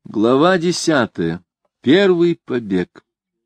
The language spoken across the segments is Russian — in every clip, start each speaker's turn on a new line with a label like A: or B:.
A: Глава 10. Первый побег.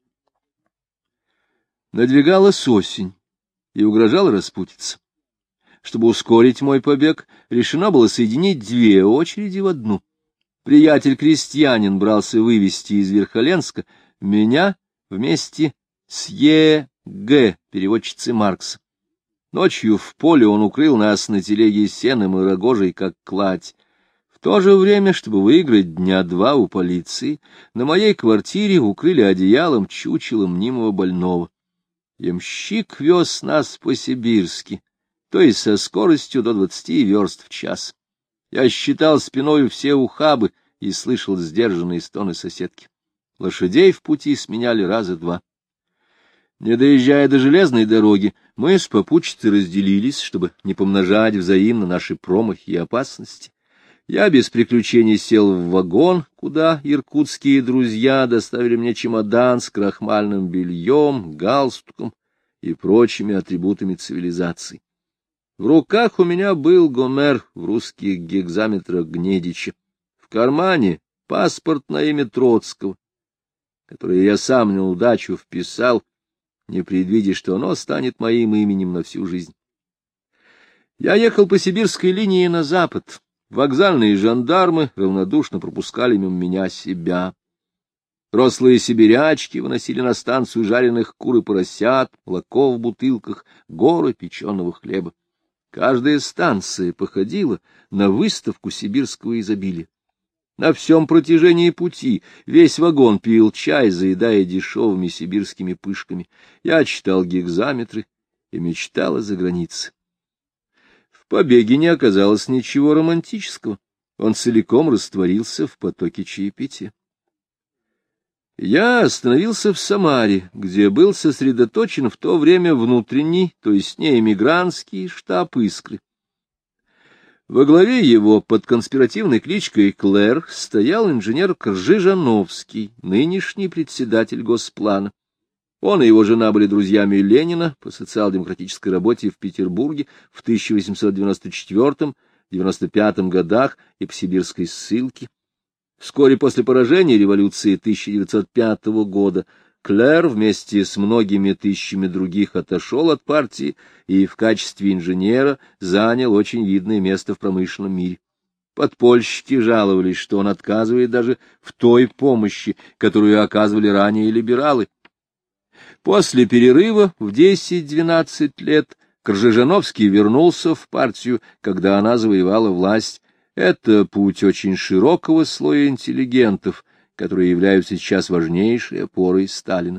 A: Надвигалась осень, и угрожала распутица. Чтобы ускорить мой побег, решено было соединить две очереди в одну. Приятель-крестьянин брался вывести из Верхоленска меня вместе с Е.Г., переводчицей Маркса. Ночью в поле он укрыл нас на телеге сеном и рогожей, как кладь. В то же время, чтобы выиграть дня два у полиции, на моей квартире укрыли одеялом чучело мнимого больного. Ямщик вез нас по-сибирски, то есть со скоростью до 20 верст в час. Я считал спиною все ухабы и слышал сдержанные стоны соседки. Лошадей в пути сменяли раза два. Не доезжая до железной дороги, мы с попутчицей разделились, чтобы не помножать взаимно наши промахи и опасности. Я без приключений сел в вагон, куда иркутские друзья доставили мне чемодан с крахмальным бельем, галстуком и прочими атрибутами цивилизации. В руках у меня был Гомер в русских гекзаметрах Гнедича. В кармане паспорт на имя Троцкого, который я сам на удачу вписал, не предвидя, что оно станет моим именем на всю жизнь. Я ехал по сибирской линии на запад. Вокзальные жандармы равнодушно пропускали мимо меня себя. Рослые сибирячки выносили на станцию жареных кур и поросят, молоко в бутылках, горы печеного хлеба. Каждая станция походила на выставку сибирского изобилия. На всем протяжении пути весь вагон пил чай, заедая дешевыми сибирскими пышками. Я читал гекзаметры и мечтал о загранице. В побеге не оказалось ничего романтического. Он целиком растворился в потоке чаепития. Я остановился в Самаре, где был сосредоточен в то время внутренний, то есть не эмигрантский, штаб «Искры». Во главе его под конспиративной кличкой Клэр стоял инженер Кржижановский, нынешний председатель Госплана. Он и его жена были друзьями Ленина по социал-демократической работе в Петербурге в 1894-95 годах и по сибирской ссылке. Вскоре после поражения революции 1905 года Клэр вместе с многими тысячами других отошел от партии и в качестве инженера занял очень видное место в промышленном мире. Подпольщики жаловались, что он отказывает даже в той помощи, которую оказывали ранее либералы. После перерыва в 10-12 лет Кржижановский вернулся в партию, когда она завоевала власть. Это путь очень широкого слоя интеллигентов, которые являются сейчас важнейшей опорой Сталина.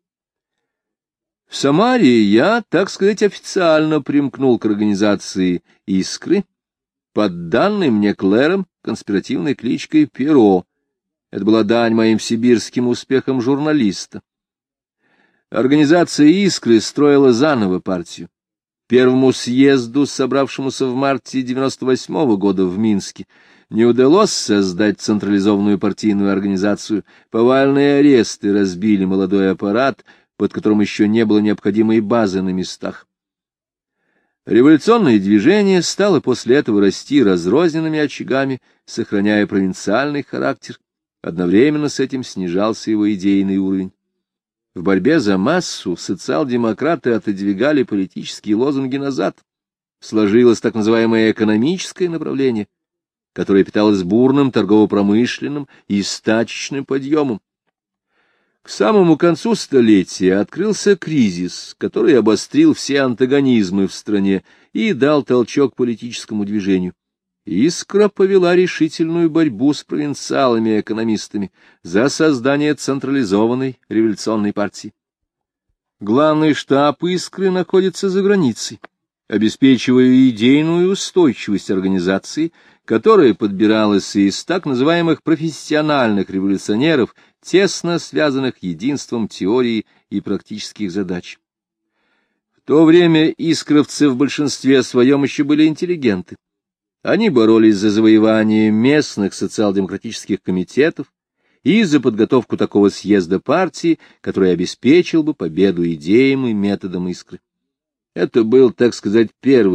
A: В Самаре я, так сказать, официально примкнул к организации «Искры», под данной мне Клэром конспиративной кличкой «Перо». Это была дань моим сибирским успехам журналиста. Организация «Искры» строила заново партию. Первому съезду, собравшемуся в марте 1998 года в Минске, не удалось создать централизованную партийную организацию. Повальные аресты разбили молодой аппарат, под которым еще не было необходимой базы на местах. Революционное движение стало после этого расти разрозненными очагами, сохраняя провинциальный характер. Одновременно с этим снижался его идейный уровень. В борьбе за массу социал-демократы отодвигали политические лозунги назад. Сложилось так называемое экономическое направление, которое питалось бурным торгово-промышленным и стачечным подъемом. К самому концу столетия открылся кризис, который обострил все антагонизмы в стране и дал толчок политическому движению. «Искра» повела решительную борьбу с провинциалами и экономистами за создание централизованной революционной партии. Главный штаб «Искры» находится за границей, обеспечивая идейную устойчивость организации, которая подбиралась из так называемых профессиональных революционеров, тесно связанных единством теории и практических задач. В то время искровцы в большинстве своем еще были интеллигенты. Они боролись за завоевание местных социал-демократических комитетов и за подготовку такого съезда партии, который обеспечил бы победу идеям и методам «Искры». Это был, так сказать, первый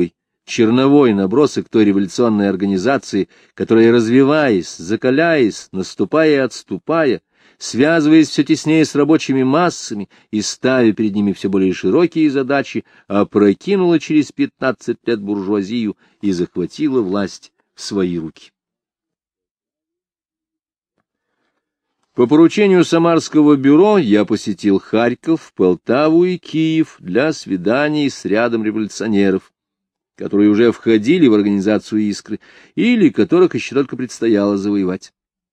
A: черновой набросок той революционной организации, которая, развиваясь, закаляясь, наступая и отступая, связываясь все теснее с рабочими массами и ставя перед ними все более широкие задачи, опрокинула через 15 лет буржуазию и захватила власть в свои руки. По поручению Самарского бюро я посетил Харьков, Полтаву и Киев для свиданий с рядом революционеров, которые уже входили в организацию «Искры» или которых еще только предстояло завоевать.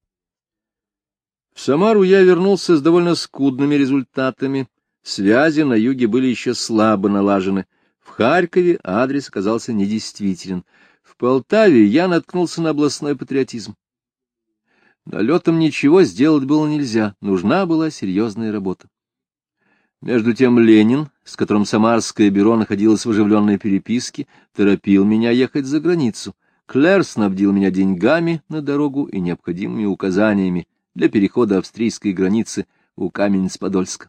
A: В Самару я вернулся с довольно скудными результатами. Связи на юге были еще слабо налажены. В Харькове адрес оказался недействителен. В Полтаве я наткнулся на областной патриотизм. Налетом ничего сделать было нельзя, нужна была серьезная работа. Между тем Ленин, с которым Самарское бюро находилось в оживленной переписке, торопил меня ехать за границу. Клер снабдил меня деньгами на дорогу и необходимыми указаниями для перехода австрийской границы у Каменец-Подольска.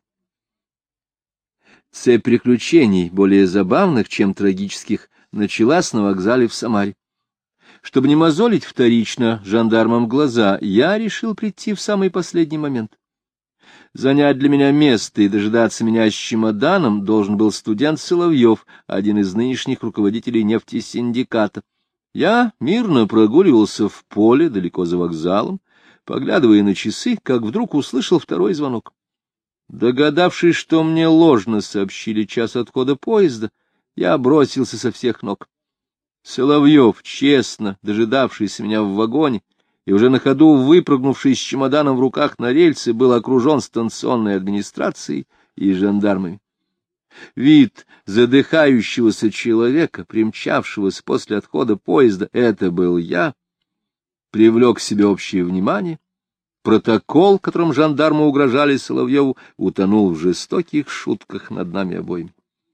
A: Цепь приключений, более забавных, чем трагических, началась на вокзале в Самаре. Чтобы не мозолить вторично жандармам глаза, я решил прийти в самый последний момент. Занять для меня место и дожидаться меня с чемоданом должен был студент Соловьев, один из нынешних руководителей нефтесиндиката. Я мирно прогуливался в поле далеко за вокзалом, поглядывая на часы, как вдруг услышал второй звонок. Догадавшись, что мне ложно сообщили час отхода поезда, я бросился со всех ног. Соловьев, честно дожидавшийся меня в вагоне и уже на ходу выпрыгнувший с чемоданом в руках на рельсы, был окружен станционной администрацией и жандармами. Вид задыхающегося человека, примчавшегося после отхода поезда, это был я, привлек к себе общее внимание. Протокол, которым жандармы угрожали Соловьеву, утонул в жестоких шутках над нами обоими.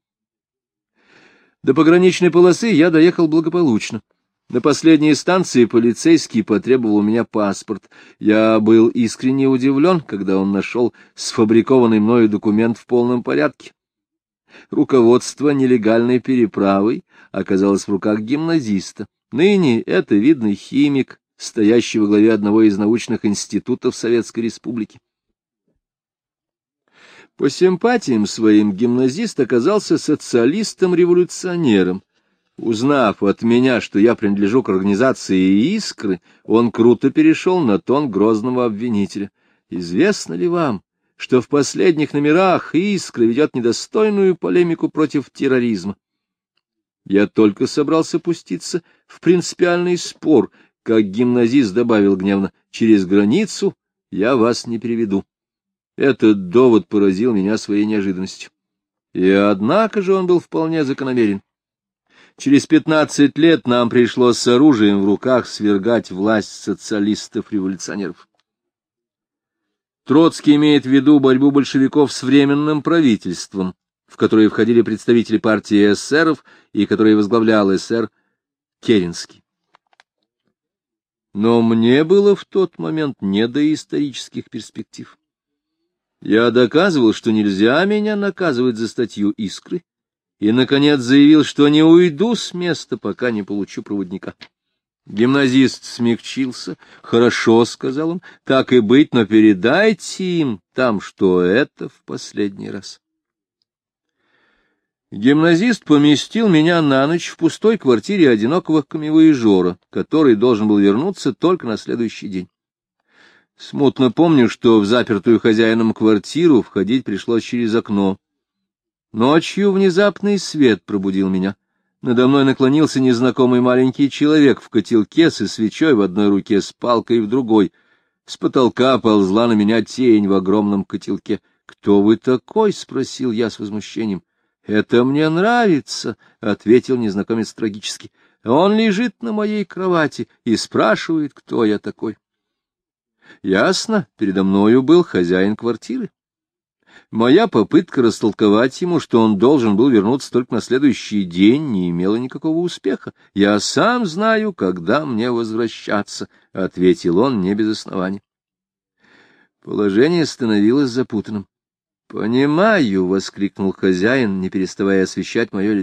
A: До пограничной полосы я доехал благополучно. На последней станции полицейский потребовал у меня паспорт. Я был искренне удивлен, когда он нашел сфабрикованный мною документ в полном порядке. Руководство нелегальной переправой оказалось в руках гимназиста. Ныне это видный химик, стоящий во главе одного из научных институтов Советской Республики. По симпатиям своим гимназист оказался социалистом-революционером. Узнав от меня, что я принадлежу к организации «Искры», он круто перешел на тон грозного обвинителя. Известно ли вам, что в последних номерах «Искры» ведет недостойную полемику против терроризма? Я только собрался пуститься в принципиальный спор, как гимназист добавил гневно: «Через границу я вас не переведу». Этот довод поразил меня своей неожиданностью. И однако же он был вполне закономерен. Через 15 лет нам пришлось с оружием в руках свергать власть социалистов-революционеров. Троцкий имеет в виду борьбу большевиков с Временным правительством, в которое входили представители партии эсеров и которые возглавлял эсер Керенский. Но мне было в тот момент не до исторических перспектив. Я доказывал, что нельзя меня наказывать за статью «Искры», и, наконец, заявил, что не уйду с места, пока не получу проводника. Гимназист смягчился. «Хорошо», — сказал он, — «так и быть, но передайте им там, что это в последний раз». Гимназист поместил меня на ночь в пустой квартире одинокого камевояжера, который должен был вернуться только на следующий день. Смутно помню, что в запертую хозяином квартиру входить пришлось через окно. Ночью внезапный свет пробудил меня. Надо мной наклонился незнакомый маленький человек в котелке со свечой в одной руке, с палкой в другой. С потолка ползла на меня тень в огромном котелке. «Кто вы такой?» — спросил я с возмущением. «Это мне нравится», — ответил незнакомец трагически. «Он лежит на моей кровати и спрашивает, кто я такой». Ясно, передо мною был хозяин квартиры. Моя попытка растолковать ему, что он должен был вернуться только на следующий день, не имела никакого успеха. «Я сам знаю, когда мне возвращаться», — ответил он не без основания. Положение становилось запутанным. «Понимаю», — воскликнул хозяин, не переставая освещать мое лицо, —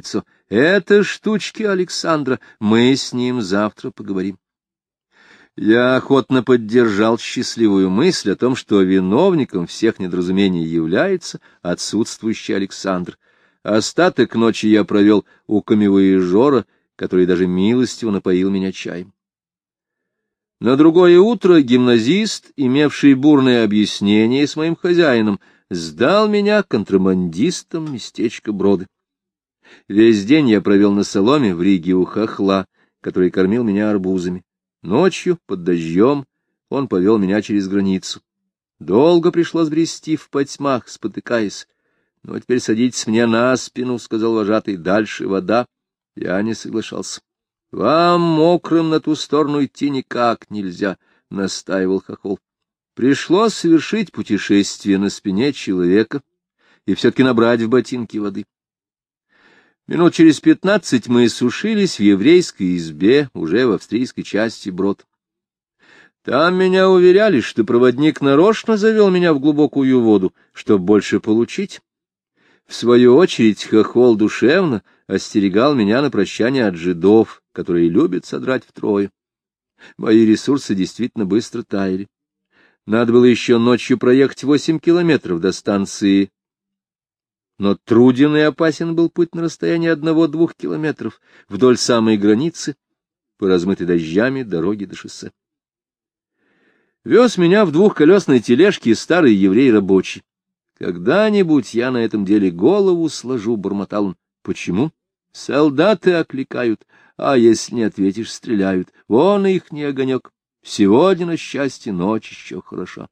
A: Это штучки Александра, мы с ним завтра поговорим. Я охотно поддержал счастливую мысль о том, что виновником всех недоразумений является отсутствующий Александр. Остаток ночи я провел у камевояжера, который даже милостиво напоил меня чаем. На другое утро гимназист, имевший бурное объяснение с моим хозяином, сдал меня контрабандистам местечка Броды. Весь день я провел на соломе в Риге у хохла, который кормил меня арбузами. Ночью, под дождем, он повел меня через границу. Долго пришлось брести в потьмах, спотыкаясь. — Ну, а теперь садитесь мне на спину, — сказал вожатый, — дальше вода. Я не соглашался. — Вам, мокрым, на ту сторону идти никак нельзя, — настаивал хохол. Пришлось совершить путешествие на спине человека и все-таки набрать в ботинки воды. Минут через 15 мы сушились в еврейской избе, уже в австрийской части Брод. Там меня уверяли, что проводник нарочно завел меня в глубокую воду, чтобы больше получить. В свою очередь хохол душевно остерегал меня на прощание от жидов, которые любят содрать втрое. Мои ресурсы действительно быстро таяли. Надо было еще ночью проехать 8 километров до станции, но труден и опасен был путь на расстоянии 1-2 километров вдоль самой границы, по размытой дождями дороги до шоссе. Вез меня в двухколесной тележке старый еврей рабочий. Когда-нибудь я на этом деле голову сложу, — бормотал он. Почему? Солдаты окликают, а если не ответишь, стреляют. Вон их не огонек. Сегодня, на счастье, ночь еще хороша.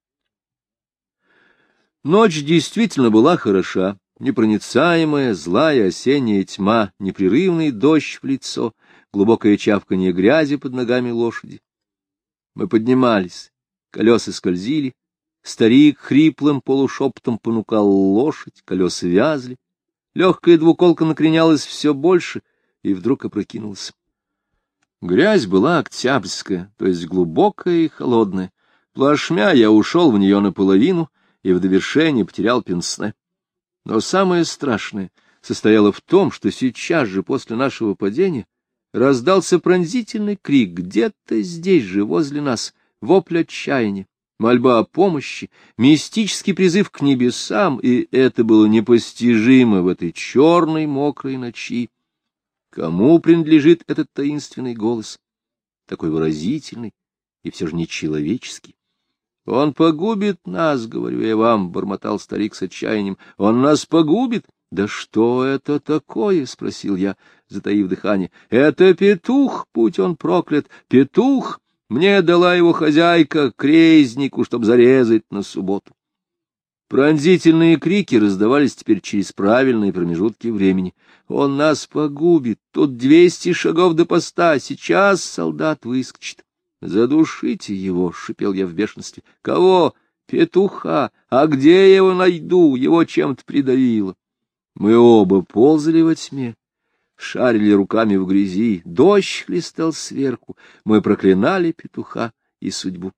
A: Ночь действительно была хороша. Непроницаемая, злая осенняя тьма, непрерывный дождь в лицо, глубокое чавканье грязи под ногами лошади. Мы поднимались, колеса скользили, старик хриплым полушепотом понукал лошадь, колеса вязли, легкая двуколка накренялась все больше и вдруг опрокинулась. Грязь была октябрьская, то есть глубокая и холодная. Плашмя я ушел в нее наполовину и в довершение потерял пенсне. Но самое страшное состояло в том, что сейчас же после нашего падения раздался пронзительный крик где-то здесь же, возле нас, вопль отчаяния, мольба о помощи, мистический призыв к небесам, и это было непостижимо в этой черной мокрой ночи. Кому принадлежит этот таинственный голос, такой выразительный и все же нечеловеческий? — Он погубит нас, говорю я вам, — бормотал старик с отчаянием. — Он нас погубит. — Да что это такое? — спросил я, затаив дыхание. — Это петух, будь он проклят, петух. Мне дала его хозяйка крезнику, чтоб зарезать на субботу. Пронзительные крики раздавались теперь через правильные промежутки времени. Он нас погубит, тут 200 шагов до поста, сейчас солдат выскочит. — Задушите его, — шипел я в бешенстве. — Кого? Петуха. А где я его найду? Его чем-то придавило. Мы оба ползали во тьме, шарили руками в грязи, дождь хлестал сверху, мы проклинали петуха и судьбу.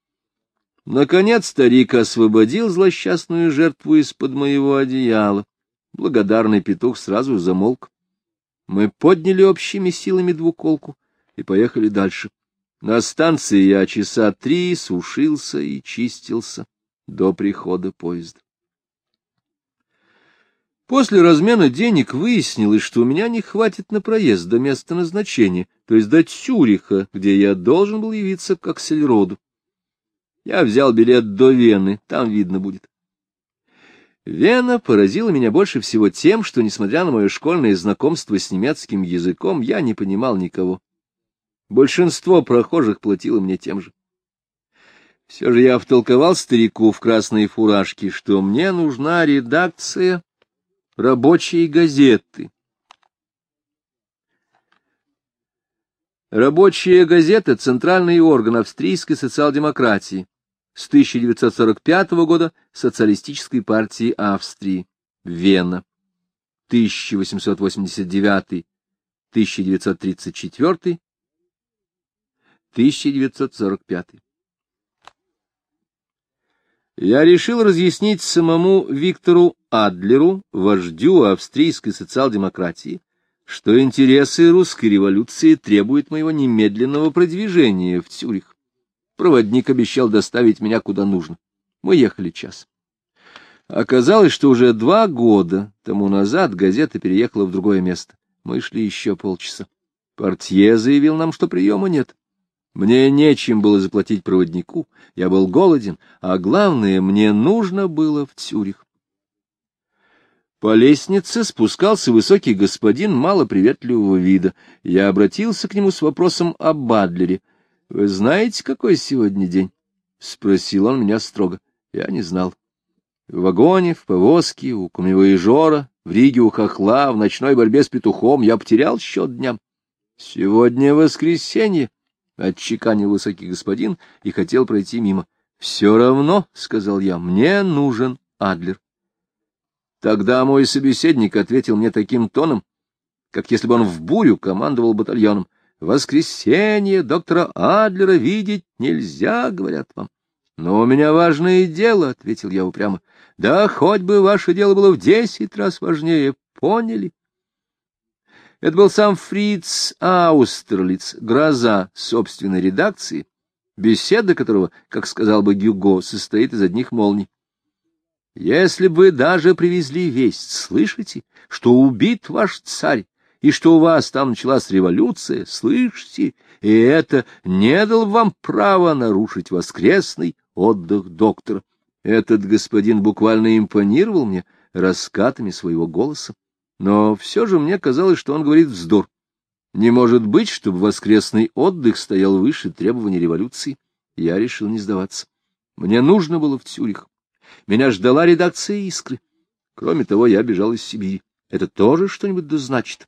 A: Наконец старик освободил злосчастную жертву из-под моего одеяла. Благодарный петух сразу замолк. Мы подняли общими силами двуколку и поехали дальше. На станции я часа 3 сушился и чистился до прихода поезда. После размена денег выяснилось, что у меня не хватит на проезд до места назначения, то есть до Цюриха, где я должен был явиться к Аксельроду. Я взял билет до Вены, там видно будет. Вена поразила меня больше всего тем, что, несмотря на мое школьное знакомство с немецким языком, я не понимал никого. Большинство прохожих платило мне тем же. Все же я втолковал старику в красной фуражке, что мне нужна редакция рабочей газеты. Рабочая газета — центральный орган австрийской социал-демократии. С 1945 года Социалистической партии Австрии. Вена. 1889-1934. 1945. Я решил разъяснить самому Виктору Адлеру, вождю австрийской социал-демократии, что интересы русской революции требуют моего немедленного продвижения в Цюрих. Проводник обещал доставить меня куда нужно. Мы ехали час. Оказалось, что уже 2 года тому назад газета переехала в другое место. Мы шли еще полчаса. Портье заявил нам, что приема нет. Мне нечем было заплатить проводнику, я был голоден, а главное, мне нужно было в Цюрих. По лестнице спускался высокий господин малоприветливого вида. Я обратился к нему с вопросом об Адлере. — Вы знаете, какой сегодня день? — спросил он меня строго. Я не знал. В вагоне, в повозке, у камевояжера, в Риге у хохла, в ночной борьбе с петухом я потерял счет дням. — Сегодня воскресенье, — отчеканил высокий господин и хотел пройти мимо. — Все равно, — сказал я, — мне нужен Адлер. Тогда мой собеседник ответил мне таким тоном, как если бы он в бурю командовал батальоном. — Воскресенье доктора Адлера видеть нельзя, говорят вам. — Но у меня важное дело, — ответил я упрямо. — Да хоть бы ваше дело было в 10 раз важнее, поняли? Это был сам Фриц Аустерлиц, гроза собственной редакции, беседа которого, как сказал бы Гюго, состоит из одних молний. Если бы даже привезли весть, слышите, что убит ваш царь, и что у вас там началась революция, слышите, и это не дал вам права нарушить воскресный отдых доктора. Этот господин буквально импонировал мне раскатами своего голоса, но все же мне казалось, что он говорит вздор. Не может быть, чтобы воскресный отдых стоял выше требований революции. Я решил не сдаваться. Мне нужно было в Цюрих. Меня ждала редакция «Искры». Кроме того, я бежал из Сибири. Это тоже что-нибудь да значит.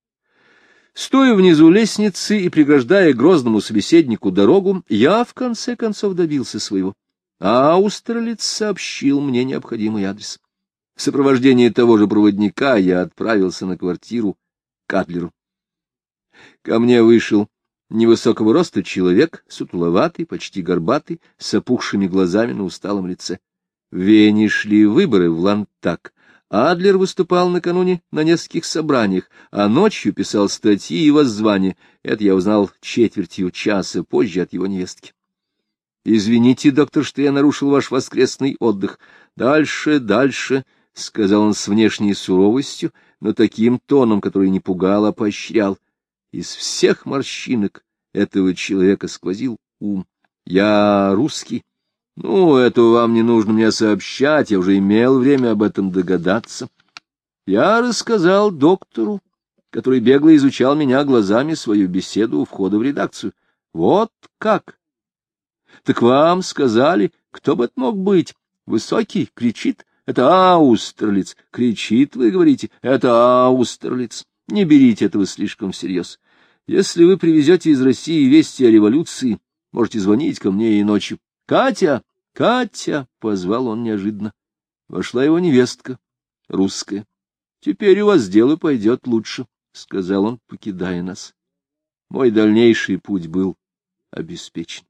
A: Стоя внизу лестницы и преграждая грозному собеседнику дорогу, я в конце концов добился своего. Аустерлиц сообщил мне необходимый адрес. В сопровождении того же проводника я отправился на квартиру к Адлеру. Ко мне вышел невысокого роста человек, сутуловатый, почти горбатый, с опухшими глазами на усталом лице. В Вене шли выборы в Ландтаг. Адлер выступал накануне на нескольких собраниях, а ночью писал статьи и воззвания. Это я узнал четвертью часа позже от его невестки. — Извините, доктор, что я нарушил ваш воскресный отдых. — Дальше, дальше, — сказал он с внешней суровостью, но таким тоном, который не пугал, а поощрял. Из всех морщинок этого человека сквозил ум. — Я русский. Ну, это вам не нужно мне сообщать, я уже имел время об этом догадаться. Я рассказал доктору, который бегло изучал меня глазами, свою беседу у входа в редакцию. Вот как! Так вам сказали, кто бы это мог быть? Высокий, кричит. Это Аустерлиц. Кричит, вы говорите, это Аустерлиц. Не берите этого слишком всерьез. Если вы привезете из России вести о революции, можете звонить ко мне и ночью. Катя! Катя! — позвал он неожиданно. Вошла его невестка, русская. — Теперь у вас дело пойдет лучше, — сказал он, покидая нас. Мой дальнейший путь был обеспечен.